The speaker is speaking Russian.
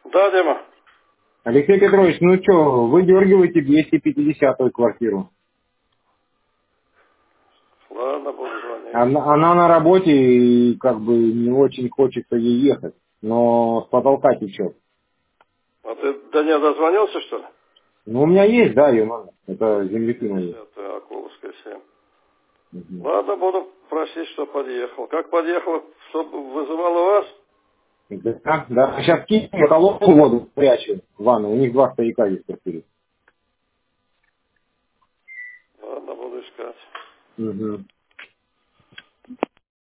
Да, Дима. Алексей Петрович, ну что, выдергивайте 250-ю квартиру. Ладно, буду звонить. Она на работе и как бы не очень хочется ей ехать, но с потолка течет. А ты до нее дозвонился, что ли? Ну, у меня есть, да, ее номер. Это земляки мои. 50-я, Акуловская 7. Мгм. Ладно, буду просить, что подъехал. Как подъехал, чтобы вызывало вас? Да, да. Сейчас кинем колонку воду прячу в ванну. У них два стояка есть в квартире. Ладно, буду искать. Мгм.